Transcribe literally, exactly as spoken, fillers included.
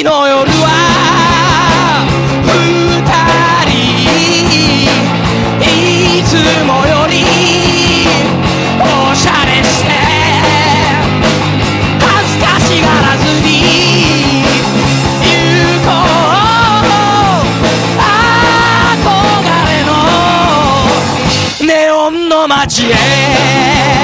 日の夜は二人いつもよりおしゃれして恥ずかしがらずに行こう憧れのネオンの街へ